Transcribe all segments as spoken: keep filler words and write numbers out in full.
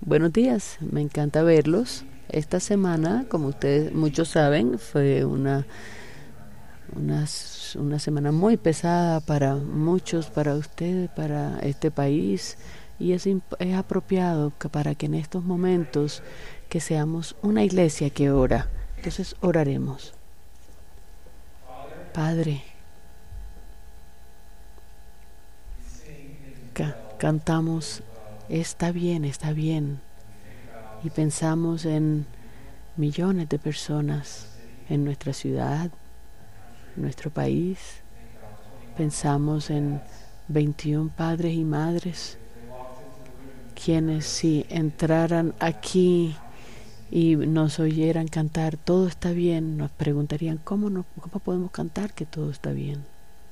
Buenos días, me encanta verlos. Esta semana, como ustedes muchos saben, fue una, una, una semana muy pesada para muchos, para ustedes, para este país. Y es, es apropiado que para que en estos momentos que seamos una iglesia que ora. Entonces oraremos. Padre, ca cantamos, está bien, está bien. Y pensamos en millones de personas en nuestra ciudad, nuestro país. Pensamos en veintiún padres y madres quienes si entraran aquí y nos oyeran cantar todo está bien, nos preguntarían cómo, no, cómo podemos cantar que todo está bien.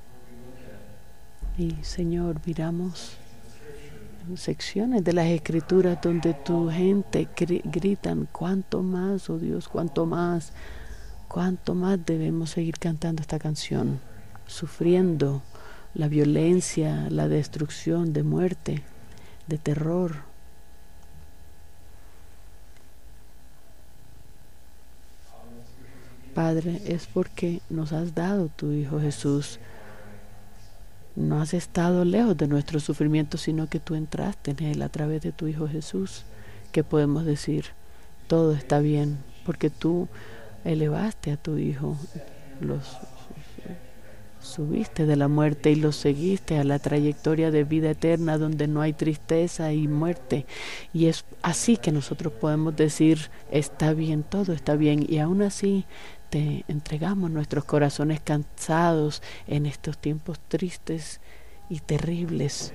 Y Señor, miramos secciones de las escrituras donde tu gente gritan cuánto más, oh Dios, cuánto más, cuánto más debemos seguir cantando esta canción, sufriendo la violencia, la destrucción, de muerte, de terror. Padre, es porque nos has dado tu Hijo Jesús. No has estado lejos de nuestro sufrimiento, sino que tú entraste en él a través de tu Hijo Jesús, que podemos decir, todo está bien, porque tú elevaste a tu Hijo, los subiste de la muerte y los seguiste a la trayectoria de vida eterna donde no hay tristeza y muerte. Y es así que nosotros podemos decir, está bien, todo está bien, y aún así te entregamos nuestros corazones cansados en estos tiempos tristes y terribles.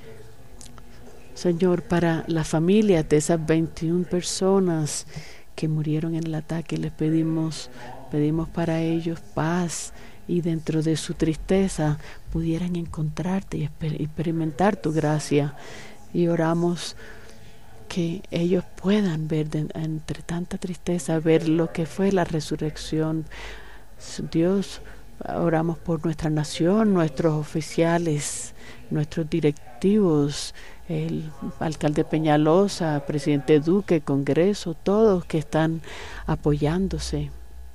Señor, para las familias de esas veintiún personas que murieron en el ataque, les pedimos, pedimos para ellos paz, y dentro de su tristeza pudieran encontrarte y experimentar tu gracia. Y oramos que ellos puedan ver de, entre tanta tristeza, ver lo que fue la resurrección. Dios, oramos por nuestra nación, nuestros oficiales, nuestros directivos, el alcalde Peñalosa, presidente Duque, Congreso, todos que están apoyándose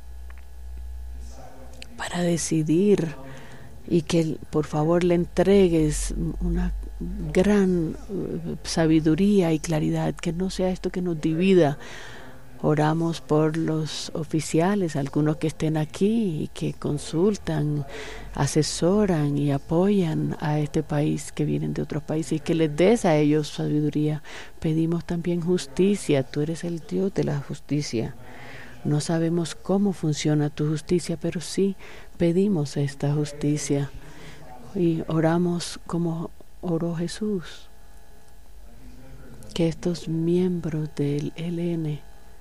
para decidir, y que por favor le entregues una gran sabiduría y claridad, que no sea esto que nos divida. Oramos por los oficiales, algunos que estén aquí y que consultan, asesoran y apoyan a este país, que vienen de otros países, y que les des a ellos sabiduría. Pedimos también justicia, tú eres el Dios de la justicia. No sabemos cómo funciona tu justicia, pero sí pedimos esta justicia y oramos como oró Jesús, que estos miembros del E L N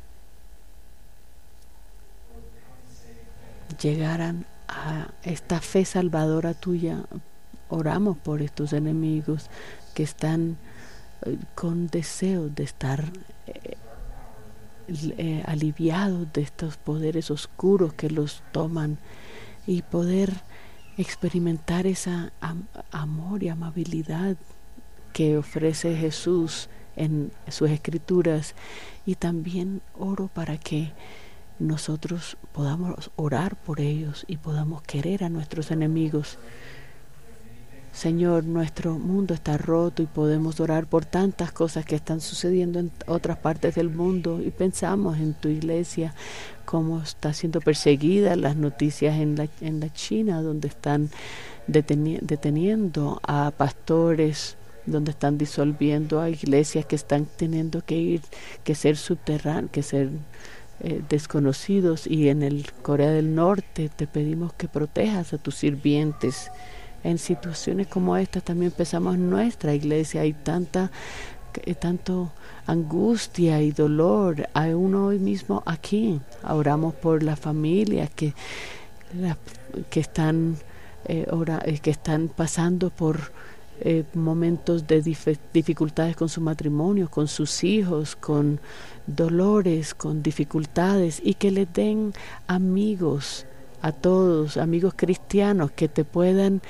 llegaran a esta fe salvadora tuya. Oramos por estos enemigos que están eh, con deseo de estar eh, Eh, aliviados de estos poderes oscuros que los toman, y poder experimentar esa am amor y amabilidad que ofrece Jesús en sus escrituras. Y también oro para que nosotros podamos orar por ellos y podamos querer a nuestros enemigos. Señor, nuestro mundo está roto y podemos orar por tantas cosas que están sucediendo en otras partes del mundo, y pensamos en tu iglesia, cómo está siendo perseguida, las noticias en la, en la China, donde están deteni deteniendo a pastores, donde están disolviendo a iglesias que están teniendo que ir, que ser subterráneos, que ser eh, desconocidos. Y en el Corea del Norte te pedimos que protejas a tus sirvientes. En situaciones como esta también pensamos en nuestra iglesia. Hay tanta, eh, tanto angustia y dolor. Hay uno hoy mismo aquí. Oramos por las familias que, la, que están eh, ora, eh, que están pasando por eh, momentos de dif dificultades con su matrimonio, con sus hijos, con dolores, con dificultades, y que les den amigos a todos, amigos cristianos que te puedan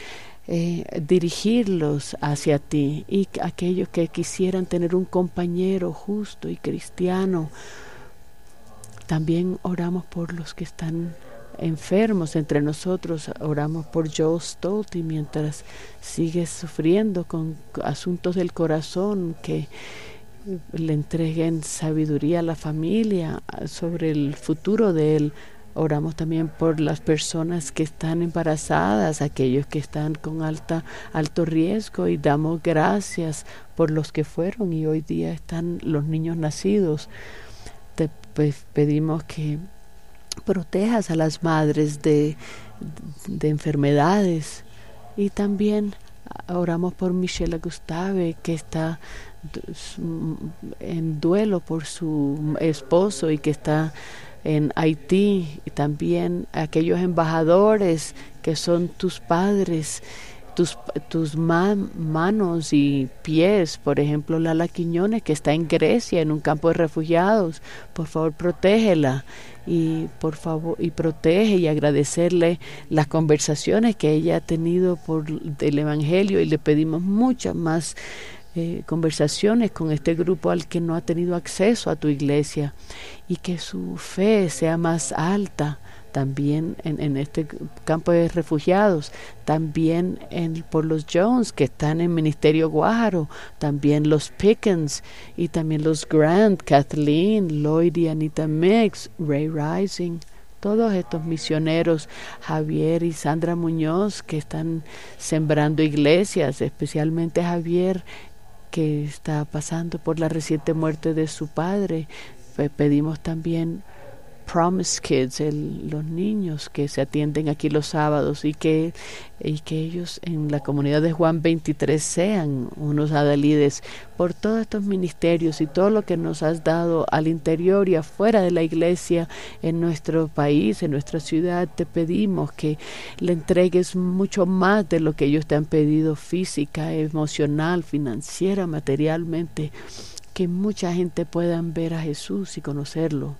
eh, dirigirlos hacia ti, y aquellos que quisieran tener un compañero justo y cristiano. También oramos por los que están enfermos entre nosotros. Oramos por Joe Stolty mientras sigue sufriendo con asuntos del corazón, que le entreguen sabiduría a la familia sobre el futuro de él. Oramos también por las personas que están embarazadas, aquellos que están con alta, alto riesgo, y damos gracias por los que fueron y hoy día están los niños nacidos. Te pues, pedimos que protejas a las madres de, de enfermedades, y también oramos por Michelle Gustave, que está en duelo por su esposo y que está en Haití, y también aquellos embajadores que son tus padres, tus, tus ma manos y pies. Por ejemplo, Lala Quiñones, que está en Grecia en un campo de refugiados. Por favor, protégela, y por favor y protege y agradecerle las conversaciones que ella ha tenido por el Evangelio, y le pedimos muchas más Eh, conversaciones con este grupo al que no ha tenido acceso a tu iglesia, y que su fe sea más alta también en, en este campo de refugiados, también en, por los Jones que están en Ministerio Guájaro, también los Pickens, y también los Grant, Kathleen, Lloyd y Anita Mix, Ray Rising, todos estos misioneros, Javier y Sandra Muñoz, que están sembrando iglesias, especialmente Javier, que está pasando por la reciente muerte de su padre. Pedimos también Promise Kids, el, los niños que se atienden aquí los sábados, y que, y que ellos en la comunidad de Juan veintitrés sean unos adalides, por todos estos ministerios y todo lo que nos has dado al interior y afuera de la iglesia en nuestro país, en nuestra ciudad. Te pedimos que le entregues mucho más de lo que ellos te han pedido, física, emocional, financiera, materialmente, que mucha gente pueda ver a Jesús y conocerlo.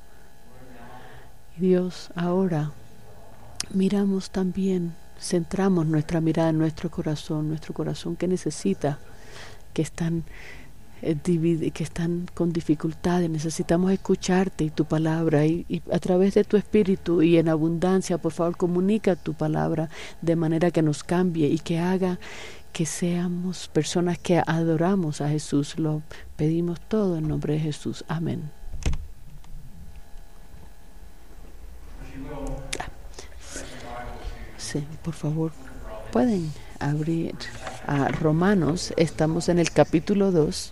Dios, ahora miramos también, centramos nuestra mirada en nuestro corazón, nuestro corazón que necesita, que están, eh, divide, que están con dificultades. Necesitamos escucharte y tu palabra, y, y a través de tu espíritu y en abundancia, por favor, comunica tu palabra de manera que nos cambie y que haga que seamos personas que adoramos a Jesús. Lo pedimos todo en nombre de Jesús. Amén. Sí, por favor, pueden abrir a Romanos. Estamos en el capítulo dos.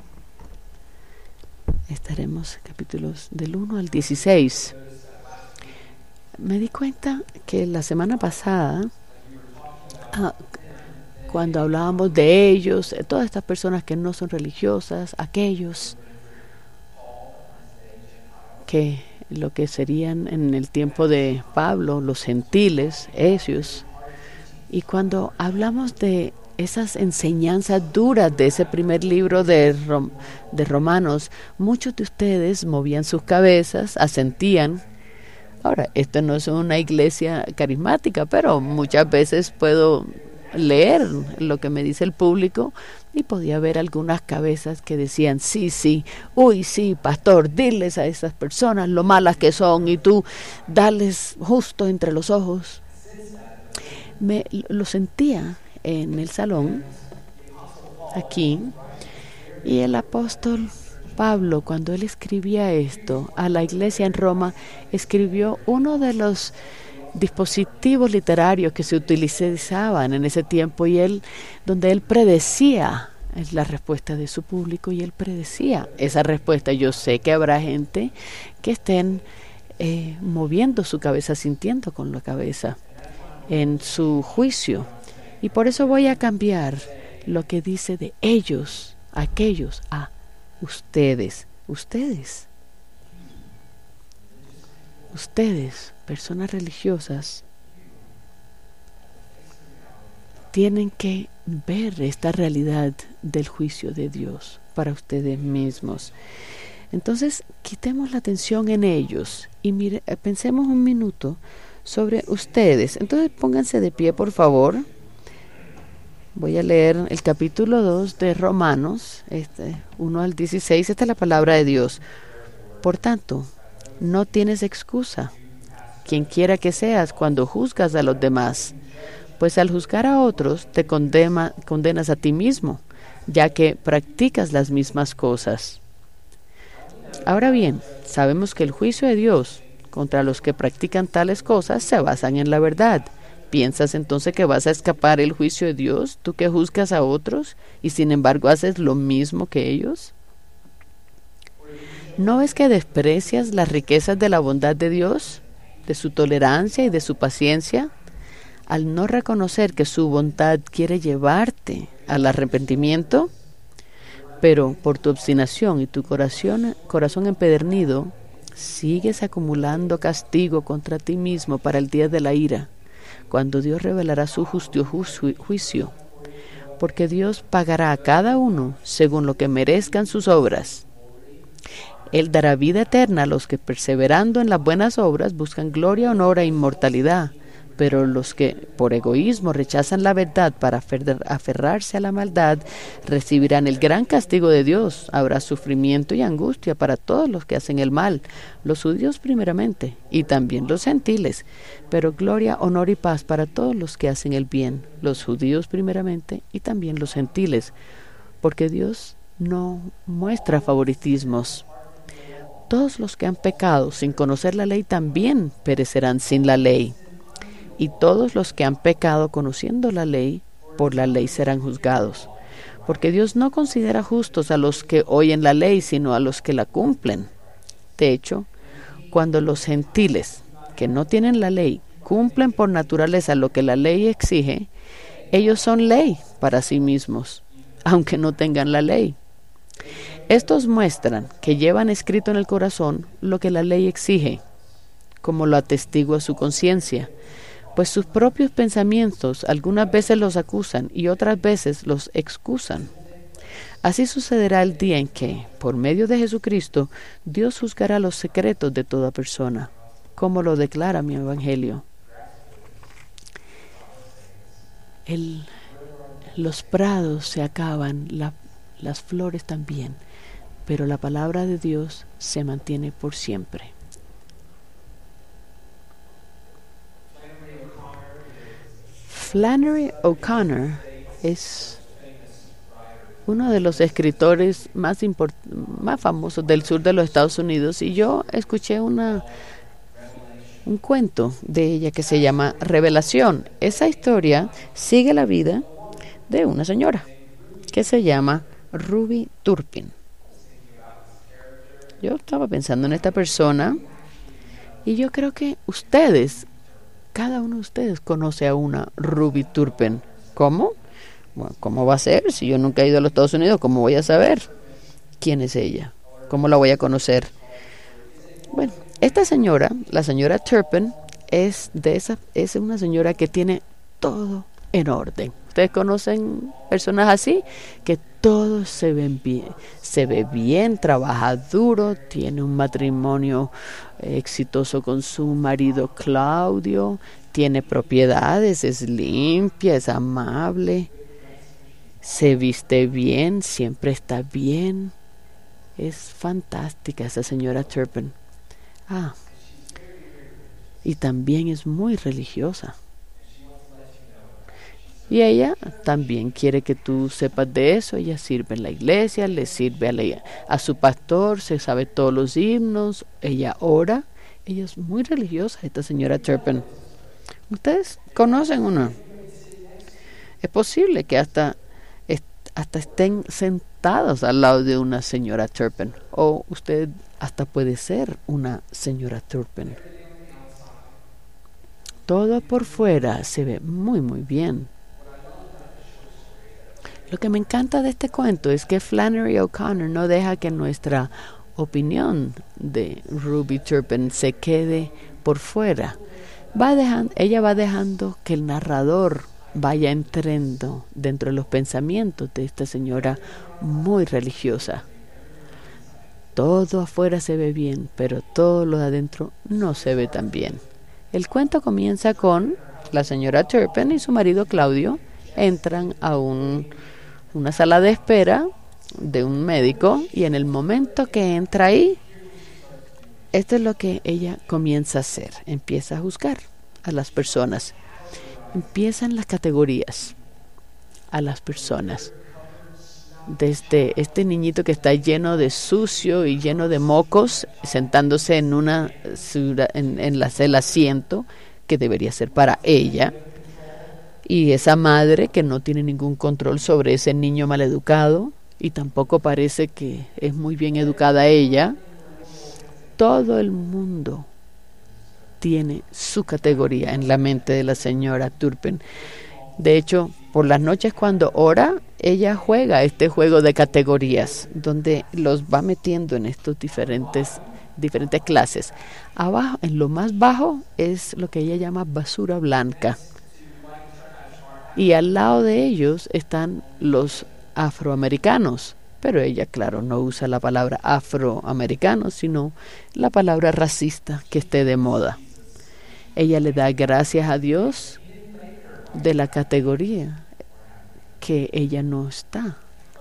Estaremos capítulos del uno al dieciséis. Me di cuenta que la semana pasada, ah, cuando hablábamos de ellos, de todas estas personas que no son religiosas, aquellos que lo que serían en el tiempo de Pablo, los gentiles, ellos. Y cuando hablamos de esas enseñanzas duras de ese primer libro de, Rom, de Romanos, muchos de ustedes movían sus cabezas, asentían. Ahora, esto no es una iglesia carismática, pero muchas veces puedo leer lo que me dice el público, y podía ver algunas cabezas que decían sí, sí, uy, sí, pastor, diles a esas personas lo malas que son, y tú dales justo entre los ojos. Me lo sentía en el salón aquí, y el apóstol Pablo, cuando él escribía esto a la iglesia en Roma, escribió uno de los dispositivos literarios que se utilizaban en ese tiempo, y él, donde él predecía la respuesta de su público, y él predecía esa respuesta. Yo sé que habrá gente que estén eh, moviendo su cabeza, sintiendo con la cabeza en su juicio, y por eso voy a cambiar lo que dice de ellos, aquellos, a ustedes, ustedes. Ustedes, personas religiosas, tienen que ver esta realidad del juicio de Dios para ustedes mismos. Entonces, quitemos la atención en ellos y mire, pensemos un minuto sobre ustedes. Entonces, pónganse de pie, por favor. Voy a leer el capítulo dos de Romanos, este, uno al dieciséis. Esta es la palabra de Dios. Por tanto, no tienes excusa, quien quiera que seas, cuando juzgas a los demás, pues al juzgar a otros te condena, condenas a ti mismo, ya que practicas las mismas cosas. Ahora bien, sabemos que el juicio de Dios contra los que practican tales cosas se basan en la verdad. ¿Piensas entonces que vas a escapar el juicio de Dios, tú que juzgas a otros y sin embargo haces lo mismo que ellos? ¿No ves que desprecias las riquezas de la bondad de Dios, de su tolerancia y de su paciencia, al no reconocer que su bondad quiere llevarte al arrepentimiento? Pero por tu obstinación y tu corazón, corazón empedernido, sigues acumulando castigo contra ti mismo para el día de la ira, cuando Dios revelará su justo juicio, porque Dios pagará a cada uno según lo que merezcan sus obras. Él dará vida eterna a los que, perseverando en las buenas obras, buscan gloria, honor e inmortalidad, pero los que por egoísmo rechazan la verdad para aferrarse a la maldad recibirán el gran castigo de Dios. Habrá sufrimiento y angustia para todos los que hacen el mal, los judíos primeramente y también los gentiles, pero gloria, honor y paz para todos los que hacen el bien, los judíos primeramente y también los gentiles, porque Dios no muestra favoritismos. Todos los que han pecado sin conocer la ley también perecerán sin la ley. Y todos los que han pecado conociendo la ley, por la ley serán juzgados. Porque Dios no considera justos a los que oyen la ley, sino a los que la cumplen. De hecho, cuando los gentiles, que no tienen la ley, cumplen por naturaleza lo que la ley exige, ellos son ley para sí mismos, aunque no tengan la ley. Estos muestran que llevan escrito en el corazón lo que la ley exige, como lo atestigua su conciencia, pues sus propios pensamientos algunas veces los acusan y otras veces los excusan. Así sucederá el día en que, por medio de Jesucristo, Dios juzgará los secretos de toda persona, como lo declara mi Evangelio. El, los prados se acaban, la, las flores también, pero la palabra de Dios se mantiene por siempre. Flannery O'Connor es uno de los escritores más, import- más famosos del sur de los Estados Unidos, y yo escuché una, un cuento de ella que se llama Revelación. Esa historia sigue la vida de una señora que se llama Ruby Turpin. Yo estaba pensando en esta persona y yo creo que ustedes, cada uno de ustedes conoce a una Ruby Turpin. ¿Cómo? Bueno, ¿cómo va a ser? Si yo nunca he ido a los Estados Unidos, ¿cómo voy a saber quién es ella? ¿Cómo la voy a conocer? Bueno, esta señora, la señora Turpin, es de esa, es una señora que tiene todo en orden. ¿Ustedes conocen personas así? Que todo se ven bien, se ve bien, trabaja duro, tiene un matrimonio exitoso con su marido Claudio, tiene propiedades, es limpia, es amable, se viste bien, siempre está bien. Es fantástica esa señora Turpin. Ah, y también es muy religiosa. Y ella también quiere que tú sepas de eso. Ella sirve en la iglesia, le sirve a, la, a su pastor, se sabe todos los himnos, ella ora. Ella es muy religiosa, esta señora Turpin. ¿Ustedes conocen una? Es posible que hasta, est, hasta estén sentados al lado de una señora Turpin. O usted hasta puede ser una señora Turpin. Todo por fuera se ve muy muy bien. Lo que me encanta de este cuento es que Flannery O'Connor no deja que nuestra opinión de Ruby Turpin se quede por fuera. Va dejando, ella va dejando que el narrador vaya entrando dentro de los pensamientos de esta señora muy religiosa. Todo afuera se ve bien, pero todo lo de adentro no se ve tan bien. El cuento comienza con la señora Turpin y su marido Claudio entran a un, una sala de espera de un médico, y en el momento que entra ahí, esto es lo que ella comienza a hacer. Empieza a juzgar a las personas. Empiezan las categorías a las personas. Desde este niñito que está lleno de sucio y lleno de mocos, sentándose en una en, en la, el asiento que debería ser para ella, y esa madre que no tiene ningún control sobre ese niño maleducado, y tampoco parece que es muy bien educada ella. Todo el mundo tiene su categoría en la mente de la señora Turpin. De hecho, por las noches cuando ora, ella juega este juego de categorías, donde los va metiendo en estos diferentes, diferentes clases. Abajo, en lo más bajo, es lo que ella llama basura blanca. Y al lado de ellos están los afroamericanos. Pero ella, claro, no usa la palabra afroamericano, sino la palabra racista que esté de moda. Ella le da gracias a Dios de la categoría que ella no está,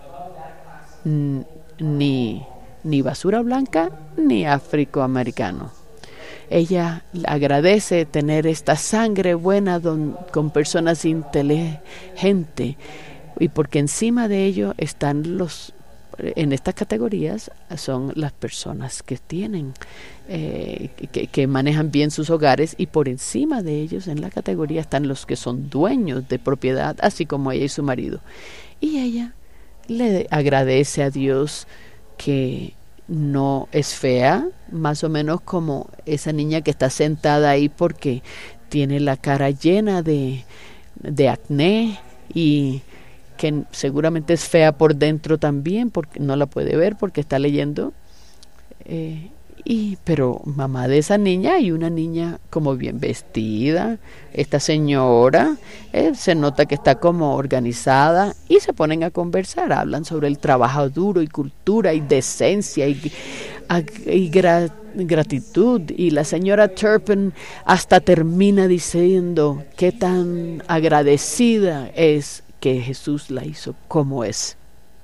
ni, ni basura blanca ni afroamericano. Ella agradece tener esta sangre buena don, con personas inteligentes, y porque encima de ello están los, en estas categorías son las personas que tienen, eh, que, que manejan bien sus hogares, y por encima de ellos en la categoría están los que son dueños de propiedad, así como ella y su marido. Y ella le agradece a Dios que no es fea, más o menos como esa niña que está sentada ahí porque tiene la cara llena de, de acné, y que seguramente es fea por dentro también, porque no la puede ver porque está leyendo. Eh, y pero mamá de esa niña, y una niña como bien vestida, esta señora, eh, se nota que está como organizada, y se ponen a conversar, hablan sobre el trabajo duro y cultura y decencia y, y gra, gratitud, y la señora Turpin hasta termina diciendo qué tan agradecida es que Jesús la hizo como es,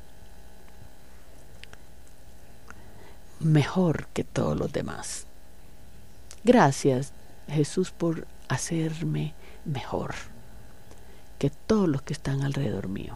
mejor que todos los demás. Gracias, Jesús, por hacerme mejor que todos los que están alrededor mío.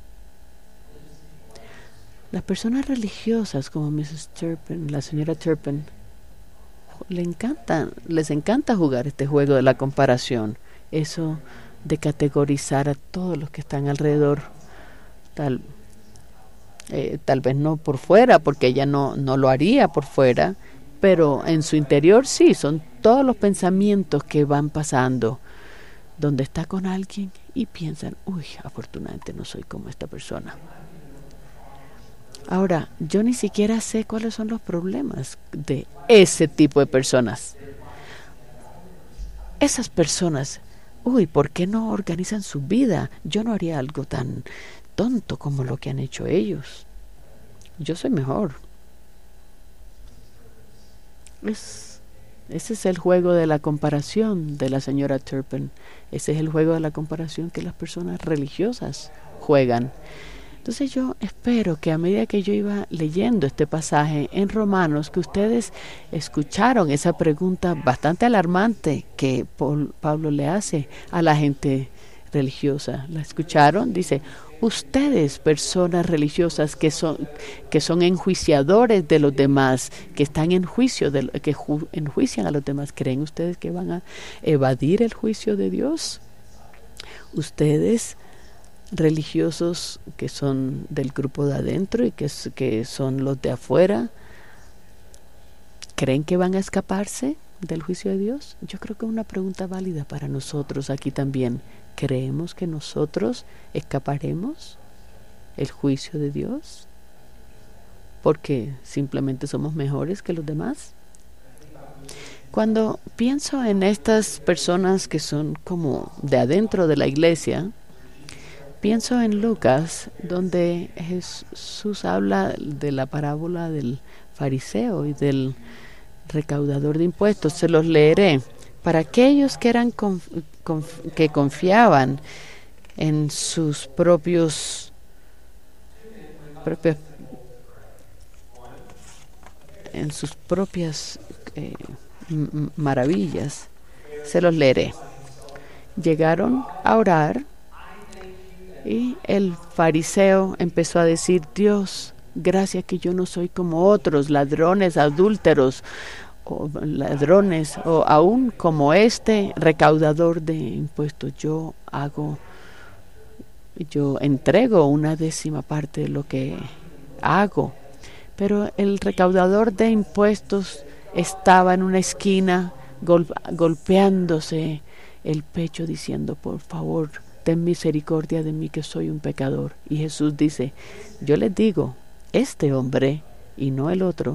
Las personas religiosas como missus Turpin, la señora Turpin, le encanta, les encanta jugar este juego de la comparación, eso de categorizar a todos los que están alrededor, tal Eh, tal vez no por fuera, porque ella no, no lo haría por fuera, pero en su interior sí, son todos los pensamientos que van pasando, donde está con alguien y piensan, uy, afortunadamente no soy como esta persona. Ahora, yo ni siquiera sé cuáles son los problemas de ese tipo de personas. Esas personas, uy, ¿por qué no organizan su vida? Yo no haría algo tan tonto como lo que han hecho ellos. Yo soy mejor. Es, ese es el juego de la comparación de la señora Turpin. Ese es el juego de la comparación que las personas religiosas juegan. Entonces yo espero que a medida que yo iba leyendo este pasaje en Romanos, que ustedes escucharon esa pregunta bastante alarmante que Paul, Pablo le hace a la gente religiosa. ¿La escucharon? Dice, ustedes, personas religiosas que son que son enjuiciadores de los demás, que están en juicio, de, que ju, enjuician a los demás, ¿creen ustedes que van a evadir el juicio de Dios? Ustedes, religiosos que son del grupo de adentro y que, que son los de afuera, ¿creen que van a escaparse del juicio de Dios? Yo creo que es una pregunta válida para nosotros aquí también. ¿Creemos que nosotros escaparemos el juicio de Dios porque simplemente somos mejores que los demás? Cuando pienso en estas personas que son como de adentro de la iglesia, pienso en Lucas, donde Jesús habla de la parábola del fariseo y del recaudador de impuestos. Se los leeré. Para aquellos que eran conf, conf, que confiaban en sus propios, propios en sus propias eh, maravillas. Se los leeré. Llegaron a orar y el fariseo empezó a decir: Dios, gracias que yo no soy como otros ladrones, adúlteros, o ladrones, o aún como este recaudador de impuestos. Yo hago, yo entrego una décima parte de lo que hago. Pero el recaudador de impuestos estaba en una esquina gol- golpeándose el pecho diciendo: por favor, ten misericordia de mí que soy un pecador. Y Jesús dice: yo les digo, este hombre y no el otro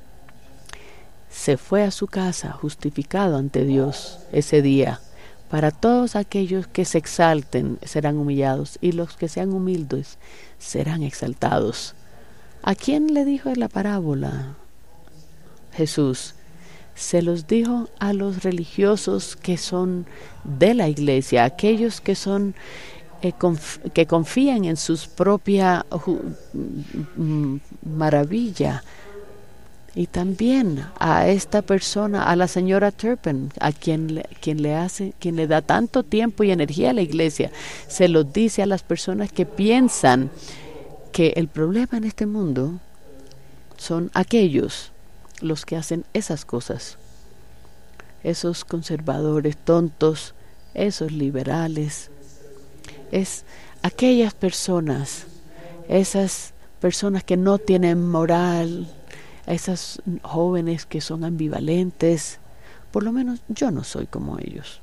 se fue a su casa justificado ante Dios ese día. Para todos aquellos que se exalten serán humillados, y los que sean humildes serán exaltados. ¿A quién le dijo la parábola Jesús? Se los dijo a los religiosos que son de la iglesia, aquellos que son eh, conf que confían en su propia uh, maravilla. Y también a esta persona, a la señora Turpin, a quien le, quien le hace, quien le da tanto tiempo y energía a la iglesia, se los dice a las personas que piensan que el problema en este mundo son aquellos los que hacen esas cosas, esos conservadores tontos, esos liberales, es aquellas personas, esas personas que no tienen moral, esas jóvenes que son ambivalentes. Por lo menos yo no soy como ellos.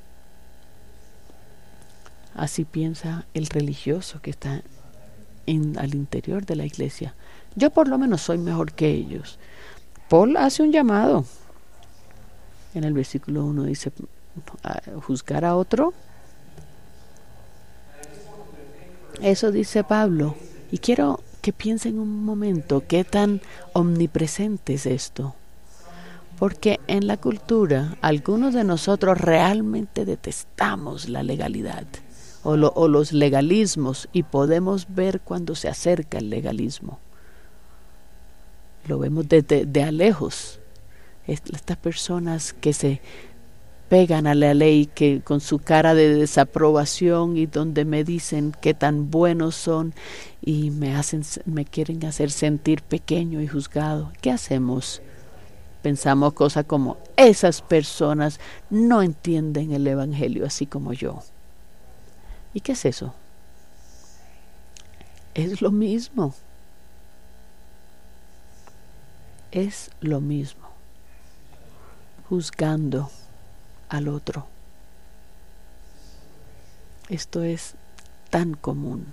Así piensa el religioso que está en, al interior de la iglesia. Yo por lo menos soy mejor que ellos. Paul hace un llamado. En el versículo uno dice: a juzgar a otro. Eso dice Pablo. Y quiero que piensen un momento qué tan omnipresente es esto. Porque en la cultura, algunos de nosotros realmente detestamos la legalidad o, lo, o los legalismos, y podemos ver cuando se acerca el legalismo. Lo vemos desde de a lejos. Estas personas que se pegan a la ley, que con su cara de desaprobación, y donde me dicen qué tan buenos son y me hacen, me quieren hacer sentir pequeño y juzgado. ¿Qué hacemos? Pensamos cosas como: esas personas no entienden el evangelio así como yo. ¿Y qué es eso? Es lo mismo. Es lo mismo. Juzgando al otro. Esto es tan común.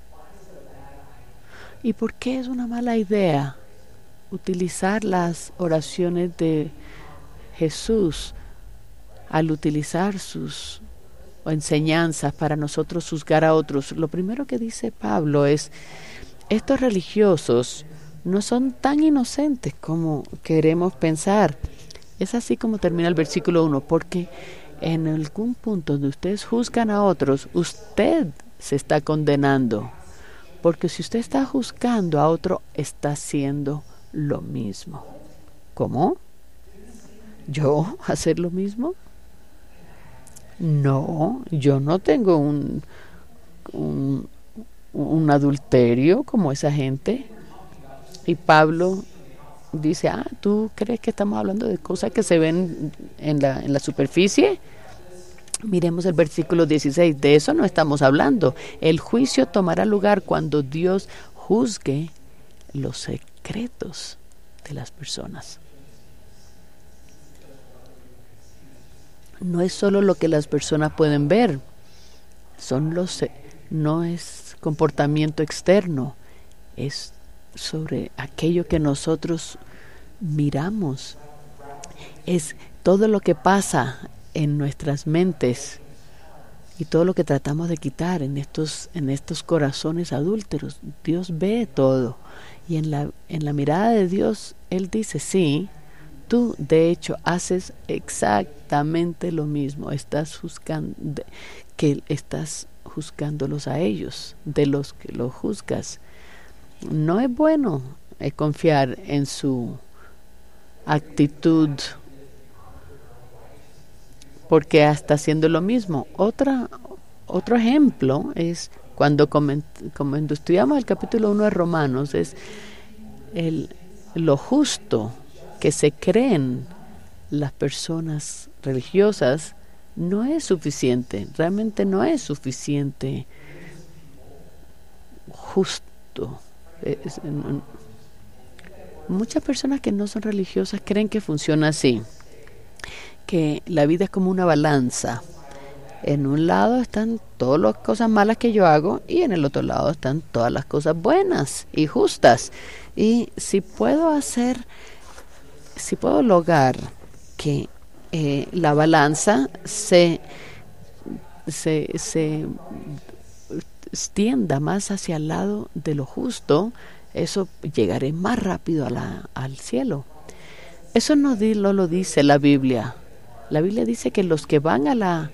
¿Y por qué es una mala idea utilizar las oraciones de Jesús al utilizar sus enseñanzas para nosotros juzgar a otros? Lo primero que dice Pablo es: estos religiosos no son tan inocentes como queremos pensar. Es así como termina el versículo uno, porque en algún punto donde ustedes juzgan a otros, usted se está condenando. Porque si usted está juzgando a otro, está haciendo lo mismo. ¿Cómo? ¿Yo hacer lo mismo? No, yo no tengo un, un, un adulterio como esa gente. Y Pablo dice: ah, ¿tú crees que estamos hablando de cosas que se ven en la, en la superficie? Miremos el versículo dieciséis. De eso no estamos hablando. El juicio tomará lugar cuando Dios juzgue los secretos de las personas. No es solo lo que las personas pueden ver. Son los, no es comportamiento externo. Es sobre aquello que nosotros miramos. Es todo lo que pasa en nuestras mentes y todo lo que tratamos de quitar en estos en estos corazones adúlteros. Dios ve todo, y en la en la mirada de Dios él dice: sí, tú de hecho haces exactamente lo mismo. Estás juzgando, que estás juzgándolos a ellos, de los que los juzgas. No es bueno eh, confiar en su actitud, porque está haciendo lo mismo. Otra, otro ejemplo es cuando, coment, cuando estudiamos el capítulo uno de Romanos, es el, lo justo que se creen las personas religiosas no es suficiente, realmente no es suficiente justo. Es, no, muchas personas que no son religiosas creen que funciona así, que la vida es como una balanza. En un lado están todas las cosas malas que yo hago y en el otro lado están todas las cosas buenas y justas. Y si puedo hacer, si puedo lograr que eh, la balanza se, se, se extienda más hacia el lado de lo justo, eso llegaré más rápido a la, al cielo. Eso no, di, no lo dice la Biblia. La Biblia dice que los que van a la...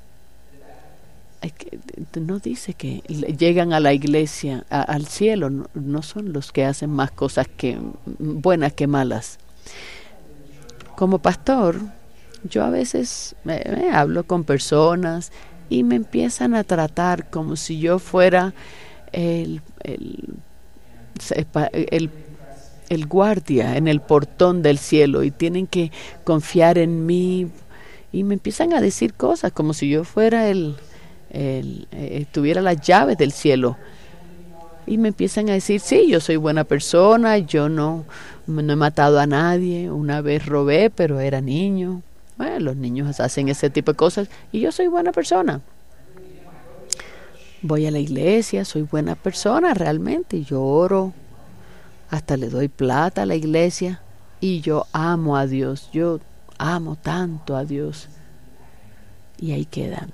No dice que llegan a la iglesia, a, al cielo, no, no son los que hacen más cosas que buenas que malas. Como pastor, yo a veces me, me hablo con personas y me empiezan a tratar como si yo fuera el, el, el, el guardia en el portón del cielo y tienen que confiar en mí y me empiezan a decir cosas como si yo fuera el, el eh, tuviera las llaves del cielo y me empiezan a decir, sí, yo soy buena persona, yo no, no he matado a nadie, una vez robé pero era niño. Bueno, los niños hacen ese tipo de cosas y yo soy buena persona. Voy a la iglesia, soy buena persona realmente, yo oro, hasta le doy plata a la iglesia y yo amo a Dios, yo amo tanto a Dios. Y ahí quedan.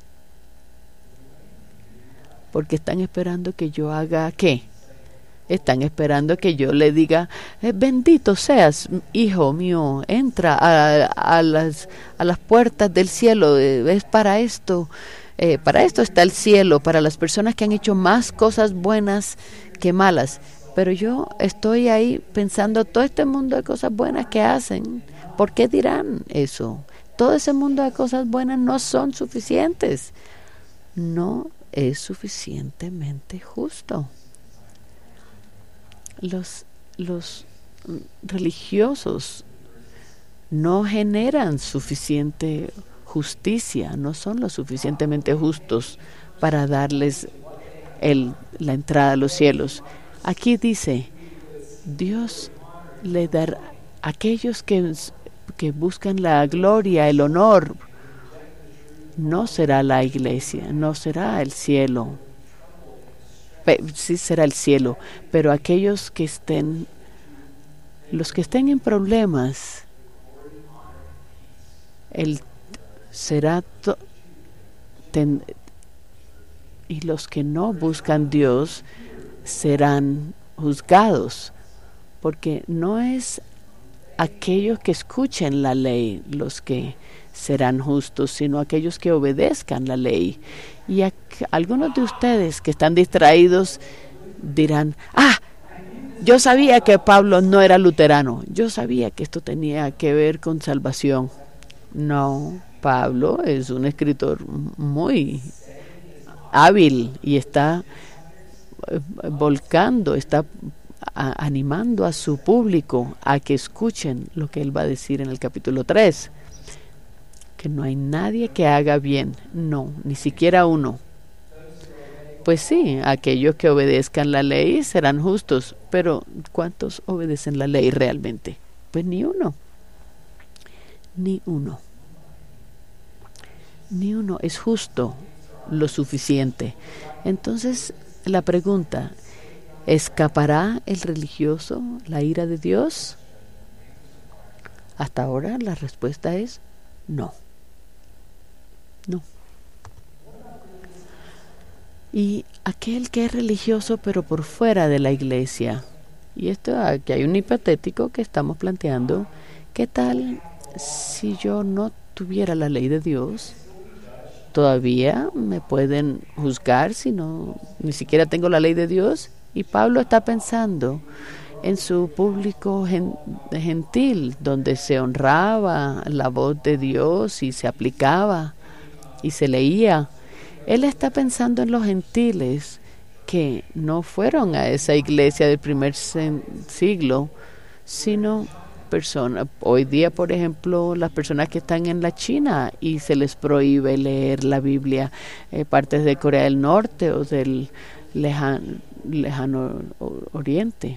Porque están esperando que yo haga ¿qué? Están esperando que yo le diga, eh, bendito seas, hijo mío, entra a, a, las, a las puertas del cielo, eh, es para esto, eh, para esto está el cielo, para las personas que han hecho más cosas buenas que malas. Pero yo estoy ahí pensando todo este mundo de cosas buenas que hacen. ¿Por qué dirán eso? Todo ese mundo de cosas buenas no son suficientes. No es suficientemente justo. Los, los religiosos no generan suficiente justicia, no son lo suficientemente justos para darles el, la entrada a los cielos. Aquí dice, Dios le dará a aquellos que, que buscan la gloria, el honor, no será la iglesia, no será el cielo. Sí será el cielo, pero aquellos que estén, los que estén en problemas, el será to, ten, y los que no buscan Dios serán juzgados, porque no es aquellos que escuchen la ley los que serán justos, sino aquellos que obedezcan la ley. Y a, algunos de ustedes que están distraídos dirán, ah, yo sabía que Pablo no era luterano, yo sabía que esto tenía que ver con salvación. No, Pablo es un escritor muy hábil y está volcando, está a, animando a su público a que escuchen lo que él va a decir en el capítulo tres. Que no hay nadie que haga bien, no, ni siquiera uno. Pues sí, aquellos que obedezcan la ley serán justos, pero ¿cuántos obedecen la ley realmente? Pues ni uno, ni uno, ni uno es justo lo suficiente. Entonces, la pregunta, ¿escapará el religioso la ira de Dios? Hasta ahora la respuesta es no. No. Y aquel que es religioso pero por fuera de la iglesia, y esto aquí hay un hipotético que estamos planteando, ¿qué tal si yo no tuviera la ley de Dios todavía me pueden juzgar si no, ni siquiera tengo la ley de Dios. Y Pablo está pensando en su público gen, gentil, donde se honraba la voz de Dios y se aplicaba y se leía. Él está pensando en los gentiles que no fueron a esa iglesia del primer siglo, sino personas. Hoy día, por ejemplo, las personas que están en la China y se les prohíbe leer la Biblia, eh, partes de Corea del Norte o del lejano, lejano oriente,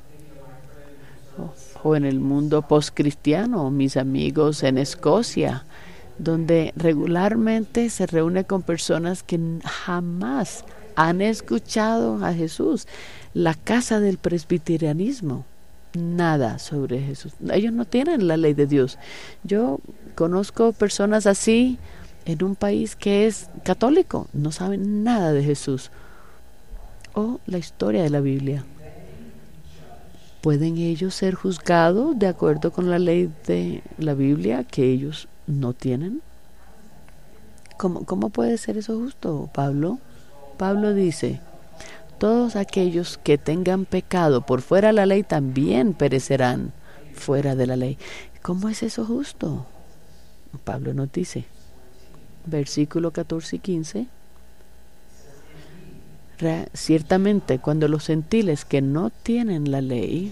o, o en el mundo postcristiano, mis amigos en Escocia, donde regularmente se reúne con personas que jamás han escuchado a Jesús. La casa del presbiterianismo, nada sobre Jesús. Ellos no tienen la ley de Dios. Yo conozco personas así en un país que es católico, no saben nada de Jesús o la historia de la Biblia. ¿Pueden ellos ser juzgados de acuerdo con la ley de la Biblia que ellos no tienen? ¿Cómo, cómo puede ser eso justo, Pablo? Pablo dice: todos aquellos que tengan pecado por fuera de la ley también perecerán fuera de la ley. ¿Cómo es eso justo? Pablo nos dice, versículo catorce y quince, ciertamente cuando los gentiles que no tienen la ley,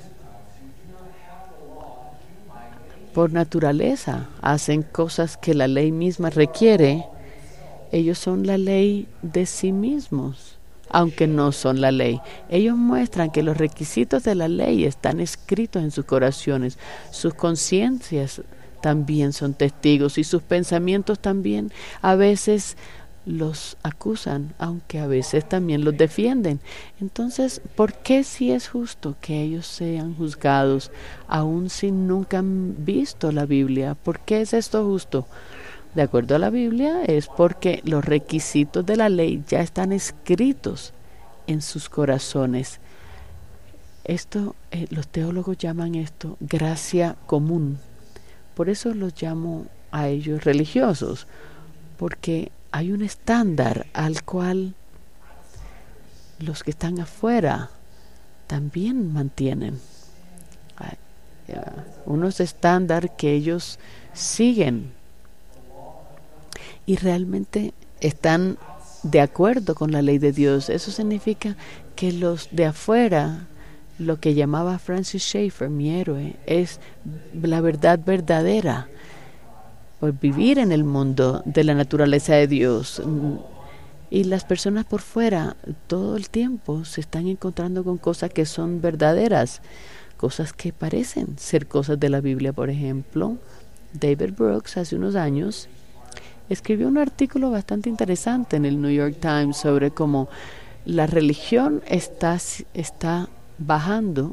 por naturaleza hacen cosas que la ley misma requiere, ellos son la ley de sí mismos, aunque no son la ley. Ellos muestran que los requisitos de la ley están escritos en sus corazones, sus conciencias también son testigos y sus pensamientos también a veces los acusan, aunque a veces también los defienden. Entonces, ¿por qué si es justo que ellos sean juzgados aun si nunca han visto la Biblia? ¿Por qué es esto justo? De acuerdo a la Biblia, es porque los requisitos de la ley ya están escritos en sus corazones. Esto, eh, los teólogos llaman esto gracia común. Por eso los llamo a ellos religiosos, porque hay un estándar al cual los que están afuera también mantienen. Hay, uh, unos estándares que ellos siguen y realmente están de acuerdo con la ley de Dios. Eso significa que los de afuera, lo que llamaba Francis Schaeffer, mi héroe, es la verdad verdadera, por vivir en el mundo de la naturaleza de Dios. Y las personas por fuera todo el tiempo se están encontrando con cosas que son verdaderas, cosas que parecen ser cosas de la Biblia. Por ejemplo, David Brooks hace unos años escribió un artículo bastante interesante en el New York Times sobre cómo la religión está, está bajando,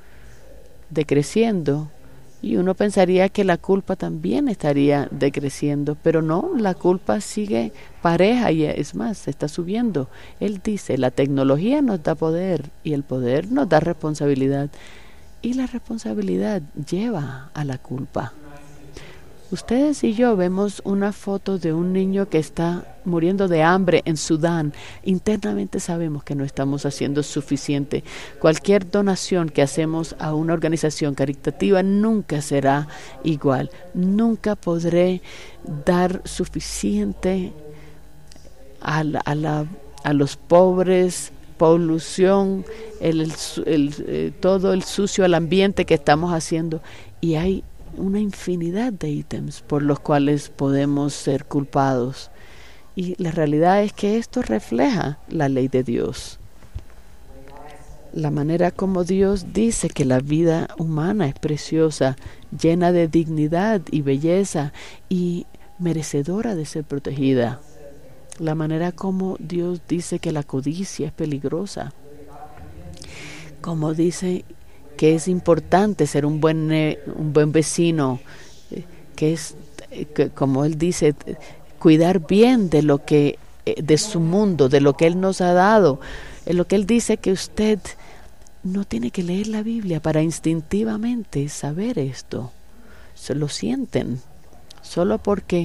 decreciendo, y uno pensaría que la culpa también estaría decreciendo, pero no, la culpa sigue pareja y es más, está subiendo. Él dice, la tecnología nos da poder y el poder nos da responsabilidad y la responsabilidad lleva a la culpa. Ustedes y yo vemos una foto de un niño que está muriendo de hambre en Sudán. Internamente sabemos que no estamos haciendo suficiente. Cualquier donación que hacemos a una organización caritativa nunca será igual. Nunca podré dar suficiente a, la, a, la, a los pobres, polución, el, el, el, eh, todo el sucio al ambiente que estamos haciendo. Y hay una infinidad de ítems por los cuales podemos ser culpados. Y la realidad es que esto refleja la ley de Dios. La manera como Dios dice que la vida humana es preciosa, llena de dignidad y belleza y merecedora de ser protegida. La manera como Dios dice que la codicia es peligrosa. Como dice que es importante ser un buen un buen vecino, que es que, como él dice, cuidar bien de lo que de su mundo, de lo que él nos ha dado. En lo que él dice que usted no tiene que leer la Biblia para instintivamente saber esto. Se lo sienten solo porque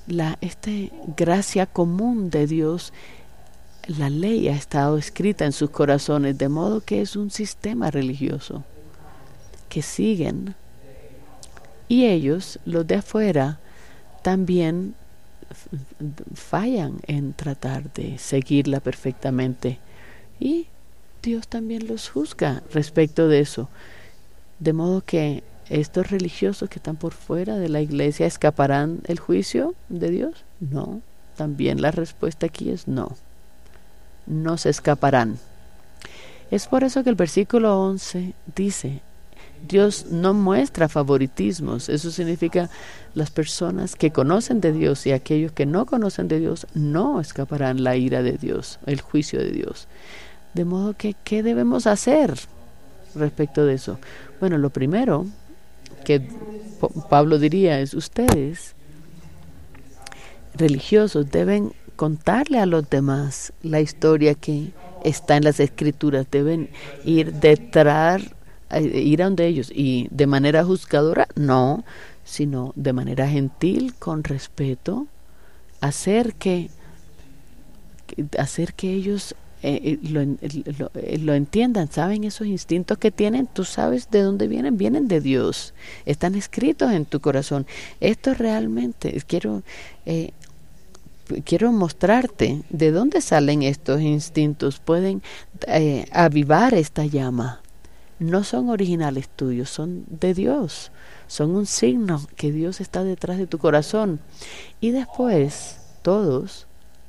la esta gracia común de Dios, la ley ha estado escrita en sus corazones, de modo que es un sistema religioso que siguen, y ellos, los de afuera, también fallan en tratar de seguirla perfectamente, y Dios también los juzga respecto de eso, de modo que estos religiosos que están por fuera de la iglesia escaparán el juicio de Dios. No, también la respuesta aquí es no, no se escaparán. Es por eso que el versículo once dice: Dios no muestra favoritismos. Eso significa las personas que conocen de Dios y aquellos que no conocen de Dios no escaparán la ira de Dios, el juicio de Dios. De modo que, ¿qué debemos hacer respecto de eso? Bueno, lo primero que Pablo diría es: ustedes, religiosos, deben contarle a los demás la historia que está en las Escrituras. Deben ir detrás, ir a donde ellos, y de manera juzgadora, no, sino de manera gentil, con respeto, hacer que, hacer que ellos eh, lo, lo, lo entiendan. ¿Saben esos instintos que tienen? Tú sabes de dónde vienen, vienen de Dios, están escritos en tu corazón. Esto realmente, quiero eh, quiero mostrarte de dónde salen estos instintos. Pueden eh, avivar esta llama. No son originales tuyos, son de Dios, son un signo que Dios está detrás de tu corazón. Y después, todos,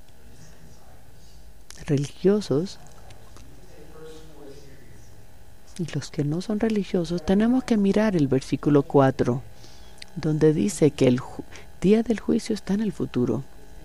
religiosos y los que no son religiosos, tenemos que mirar el versículo cuatro, donde dice que el ju- día del juicio está en el futuro.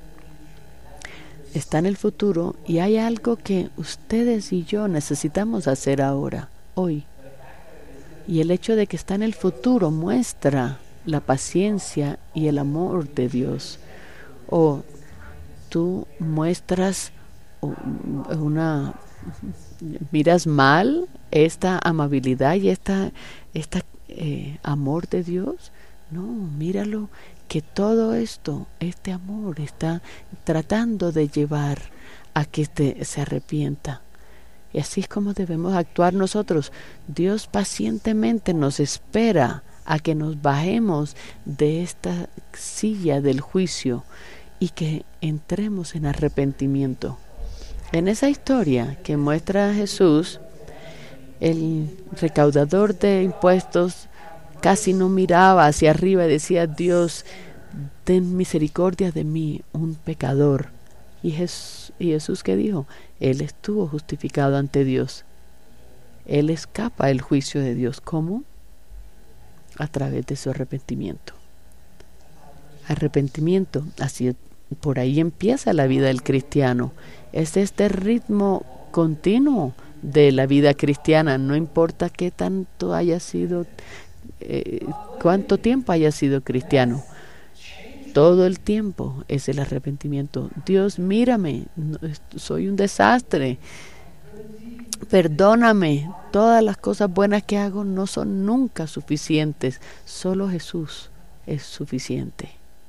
Está en el futuro, y hay algo que ustedes y yo necesitamos hacer ahora, hoy. Y el hecho de que está en el futuro muestra la paciencia y el amor de Dios. O tú muestras una, miras mal esta amabilidad y esta, esta eh, amor de Dios. No, míralo, que todo esto, este amor, está tratando de llevar a que este se arrepienta. Y así es como debemos actuar nosotros. Dios pacientemente nos espera a que nos bajemos de esta silla del juicio y que entremos en arrepentimiento. En esa historia que muestra a Jesús, el recaudador de impuestos casi no miraba hacia arriba y decía: Dios, ten misericordia de mí, un pecador. Y Jesús, y Jesús ¿qué dijo? Él estuvo justificado ante Dios. Él escapa el juicio de Dios. ¿Cómo? A través de su arrepentimiento. Arrepentimiento, así, por ahí empieza la vida del cristiano. Es este ritmo continuo de la vida cristiana. No importa qué tanto haya sido, eh, cuánto tiempo haya sido cristiano. Todo el tiempo es el arrepentimiento. Dios, mírame, soy un desastre. Perdóname. Todas las cosas buenas que hago no son nunca suficientes. Solo Jesús es suficiente.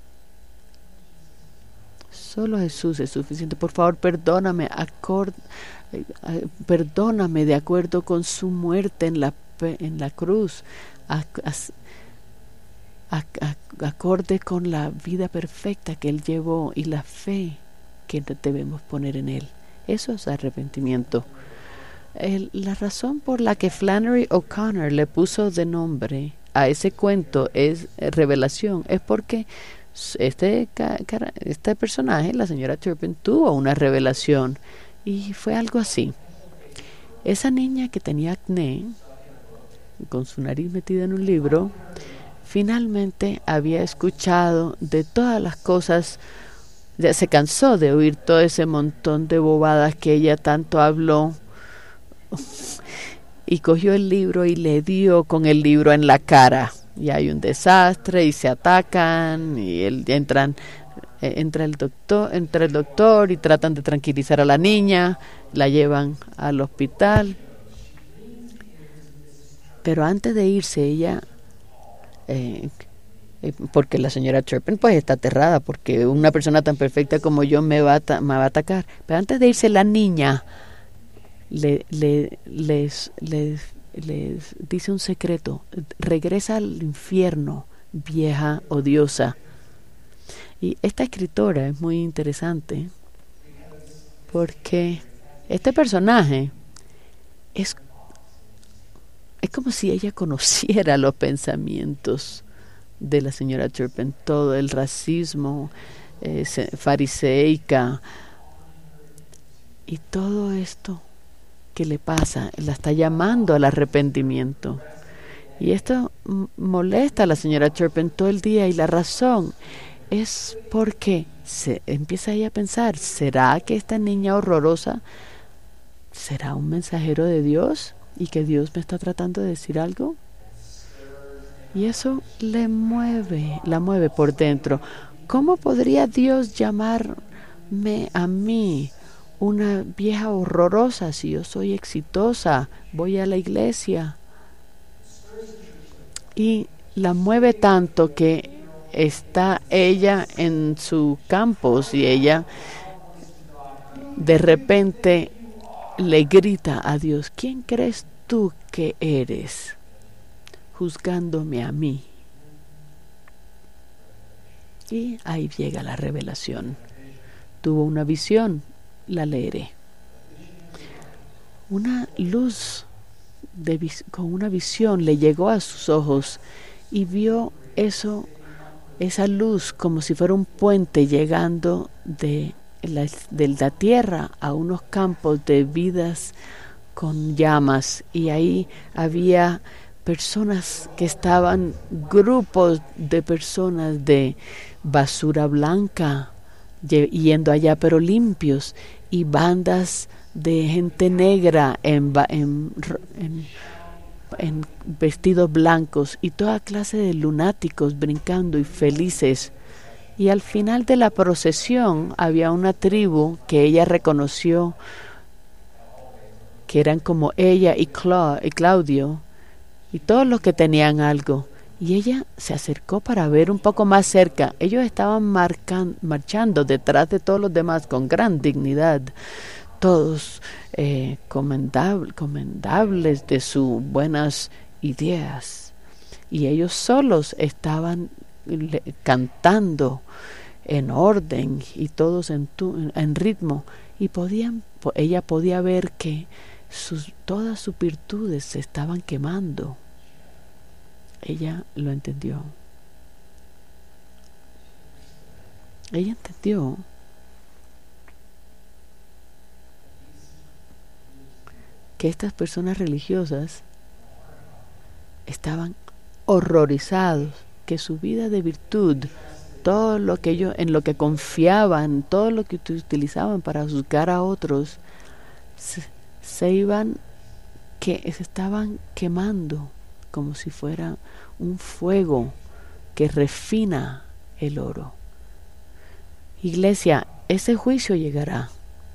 Solo Jesús es suficiente. Por favor, perdóname. Acord, eh, perdóname de acuerdo con su muerte en la, en la cruz. A, a, a, acorde con la vida perfecta que Él llevó y la fe que debemos poner en Él. Eso es arrepentimiento. El, la razón por la que Flannery O'Connor le puso de nombre a ese cuento es eh, revelación, es porque este, este personaje, la señora Turpin, tuvo una revelación, y fue algo así. Esa niña que tenía acné, con su nariz metida en un libro, finalmente había escuchado de todas las cosas, ya se cansó de oír todo ese montón de bobadas que ella tanto habló, y cogió el libro y le dio con el libro en la cara. Y hay un desastre y se atacan y él, entran eh, entra el doctor entra el doctor y tratan de tranquilizar a la niña, la llevan al hospital, pero antes de irse ella eh, eh, porque la señora Turpin pues está aterrada porque una persona tan perfecta como yo me va a, me va a atacar. Pero antes de irse, la niña le, le, les, les, les dice un secreto: regresa al infierno, vieja odiosa. Y esta escritora es muy interesante porque este personaje es, es como si ella conociera los pensamientos de la señora Turpin, todo el racismo eh, fariseica y todo esto que le pasa, la está llamando al arrepentimiento. Y esto molesta a la señora Turpin todo el día, y la razón es porque se empieza ella a pensar: ¿será que esta niña horrorosa será un mensajero de Dios y que Dios me está tratando de decir algo? Y eso le mueve, la mueve por dentro. ¿Cómo podría Dios llamarme a mí una vieja horrorosa si yo soy exitosa, voy a la iglesia? Y la mueve tanto que está ella en su campus y ella de repente le grita a Dios: ¿quién crees tú que eres, juzgándome a mí? Y ahí llega la revelación. Tuvo una visión, la leeré. Una luz de vis- con una visión le llegó a sus ojos y vio eso, esa luz como si fuera un puente llegando de la, de la tierra a unos campos de vidas con llamas, y ahí había personas que estaban, grupos de personas de basura blanca yendo allá, pero limpios, y bandas de gente negra en, en, en, en vestidos blancos, y toda clase de lunáticos brincando y felices. Y al final de la procesión había una tribu que ella reconoció que eran como ella y, Cla- y Claudio, y todos los que tenían algo. Y ella se acercó para ver un poco más cerca. Ellos estaban marcan, marchando detrás de todos los demás con gran dignidad, todos eh, comendable, comendables de sus buenas ideas. Y ellos solos estaban le, cantando en orden y todos en, tu, en ritmo. Y podían, ella podía ver que sus, todas sus virtudes se estaban quemando. Ella lo entendió. Ella entendió que estas personas religiosas estaban horrorizados, que su vida de virtud, todo lo que ellos, en lo que confiaban, todo lo que utilizaban para juzgar a otros, se, se iban, que se estaban quemando como si fuera un fuego que refina el oro. Iglesia, ese juicio llegará.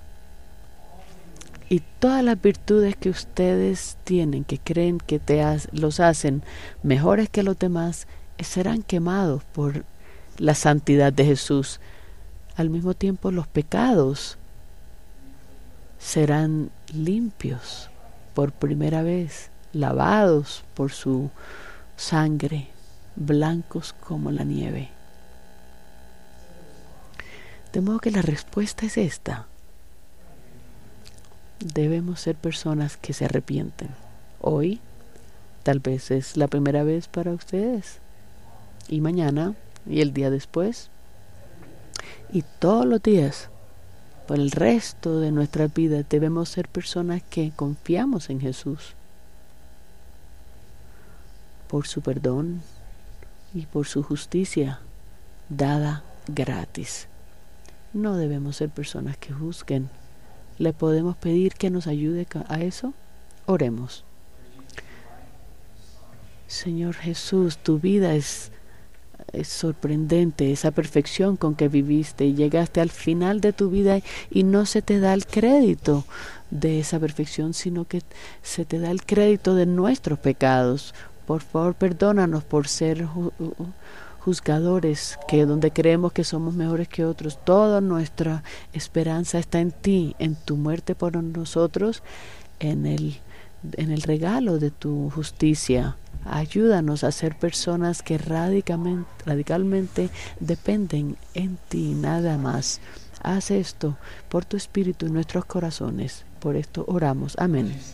Y todas las virtudes que ustedes tienen, que creen que te has, los hacen mejores que los demás, serán quemados por la santidad de Jesús. Al mismo tiempo, los pecados serán limpios por primera vez, lavados por su sangre, blancos como la nieve. De modo que la respuesta es esta: debemos ser personas que se arrepienten. Hoy tal vez es la primera vez para ustedes, y mañana y el día después y todos los días por el resto de nuestras vidas debemos ser personas que confiamos en Jesús por su perdón y por su justicia dada gratis. No debemos ser personas que juzguen. ¿Le podemos pedir que nos ayude a eso? Oremos. Señor Jesús, tu vida es, es sorprendente, esa perfección con que viviste y llegaste al final de tu vida y no se te da el crédito de esa perfección, sino que se te da el crédito de nuestros pecados. Por favor, perdónanos por ser ju- juzgadores, que donde creemos que somos mejores que otros. Toda nuestra esperanza está en ti, en tu muerte por nosotros, en el, en el regalo de tu justicia. Ayúdanos a ser personas que radicalmente, radicalmente dependen en ti, nada más. Haz esto por tu Espíritu en nuestros corazones. Por esto oramos. Amén.